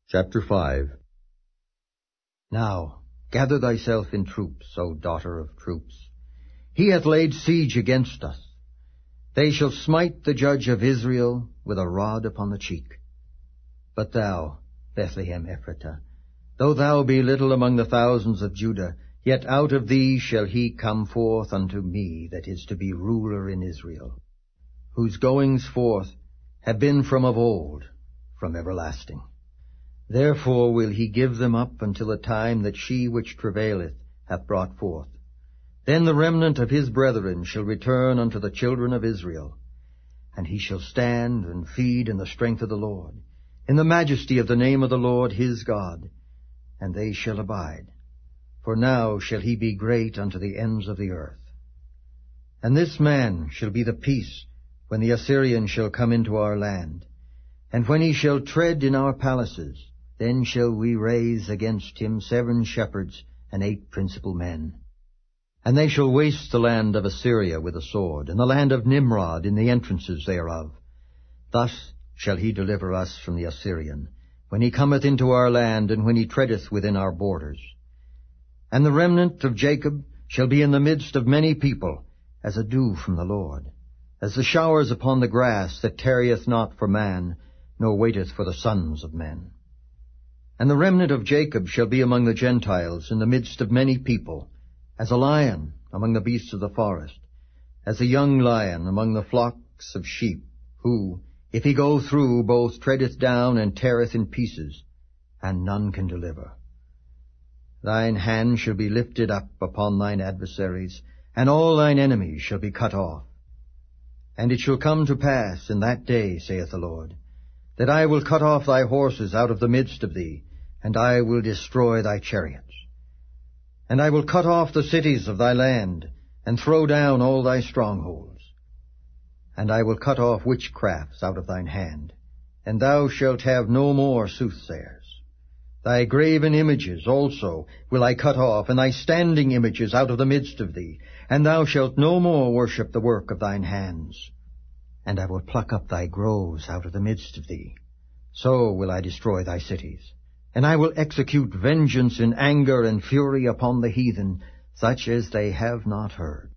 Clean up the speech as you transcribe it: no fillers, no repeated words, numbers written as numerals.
Chapter 5. Now gather thyself in troops, O daughter of troops. He hath laid siege against us. They shall smite the judge of Israel with a rod upon the cheek. But thou, Bethlehem Ephratah, though thou be little among the thousands of Judah, yet out of thee shall he come forth unto me that is to be ruler in Israel, whose goings forth have been from of old, from everlasting. Therefore will he give them up until the time that she which travaileth hath brought forth. Then the remnant of his brethren shall return unto the children of Israel, and he shall stand and feed in the strength of the Lord, in the majesty of the name of the Lord his God, and they shall abide. For now shall he be great unto the ends of the earth. And this man shall be the peace when the Assyrian shall come into our land, and when he shall tread in our palaces, then shall we raise against him 7 shepherds and 8 principal men. And they shall waste the land of Assyria with a sword, and the land of Nimrod in the entrances thereof. Thus shall he deliver us from the Assyrian, when he cometh into our land, and when he treadeth within our borders. And the remnant of Jacob shall be in the midst of many people, as a dew from the Lord, as the showers upon the grass, that tarrieth not for man, nor waiteth for the sons of men. And the remnant of Jacob shall be among the Gentiles, in the midst of many people, as a lion among the beasts of the forest, as a young lion among the flocks of sheep, who, if he go through, both treadeth down and teareth in pieces, and none can deliver. Thine hand shall be lifted up upon thine adversaries, and all thine enemies shall be cut off. And it shall come to pass in that day, saith the Lord, that I will cut off thy horses out of the midst of thee, and I will destroy thy chariots. And I will cut off the cities of thy land, and throw down all thy strongholds. And I will cut off witchcrafts out of thine hand, and thou shalt have no more soothsayers. Thy graven images also will I cut off, and thy standing images out of the midst of thee, and thou shalt no more worship the work of thine hands. And I will pluck up thy groves out of the midst of thee. So will I destroy thy cities. And I will execute vengeance in anger and fury upon the heathen, such as they have not heard.